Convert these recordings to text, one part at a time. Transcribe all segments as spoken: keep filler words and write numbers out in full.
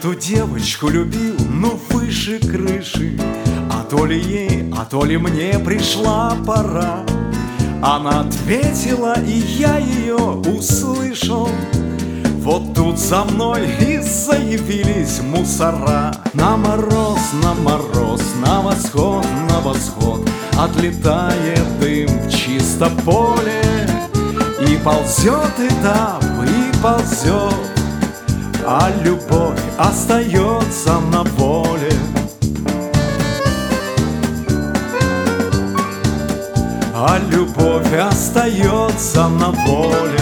эту девочку любил, ну выше крыши. А то ли ей, а то ли мне пришла пора. Она ответила, и я ее услышал. Вот тут за мной и заявились мусора. На мороз, на мороз, на восход, на восход отлетает дым в чисто поле. И ползет этап, и ползет, а любовь остается на воле. А любовь остается на воле.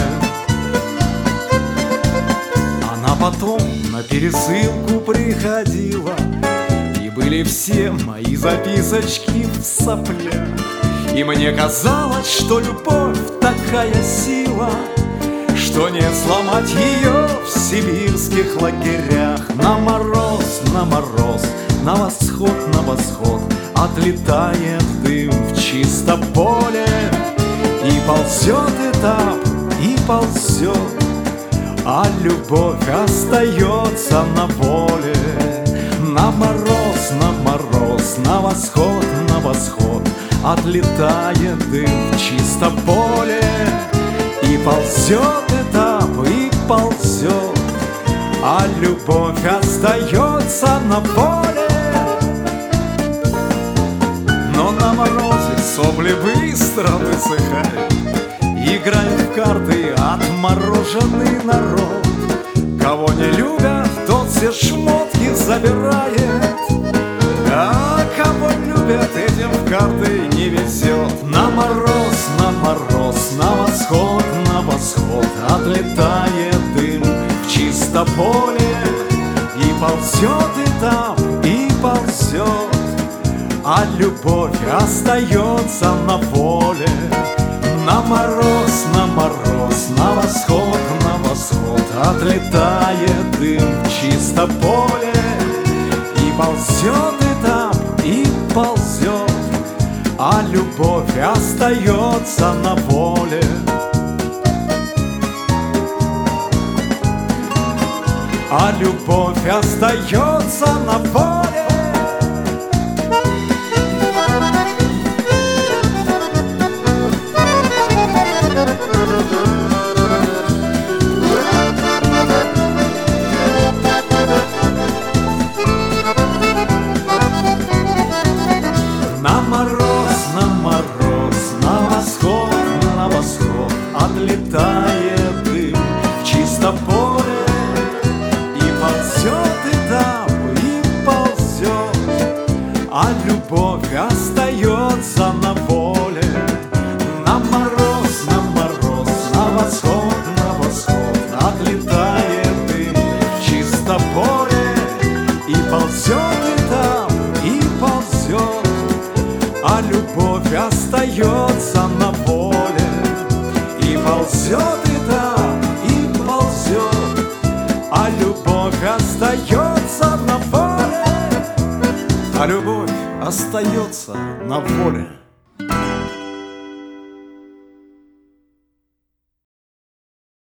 Она потом на пересылку приходила, и были все мои записочки в соплях. И мне казалось, что любовь такая сила, что не сломать ее в сибирских лагерях. На мороз, на мороз, на восход, на восход отлетает дым в чисто поле. И ползет этап, и ползет, а любовь остается на воле. На мороз, на мороз, на восход, на восход отлетает дым в чисто поле. И ползет этап, и ползет, а любовь остается на воле. Но на морозе сопли быстро высыхают, играет в карты отмороженный народ. Кого не любят, тот все шмотки забирает, а кого любят, этим в карты не везет. На мороз, на мороз, на восход, на восход отлетает дым в чисто поле. И ползет этап, и ползет, а любовь остается на воле. На мороз, на мороз, на восход, на восход отлетает дым в чисто поле. И ползет этап, и ползет, а любовь остается на воле. А любовь остается на воле. На мороз, на мороз, на восход, на восход отлетает дым в чисто поле. И ползет этап, и ползет, а любовь остается на воле. На мороз, на мороз, на восход, на восход отлетает дым в чисто поле. И ползет этап, и ползет, а любовь остается на воле. И ползет этап, и ползет, а любовь остается на воле. А любовь остается на воле.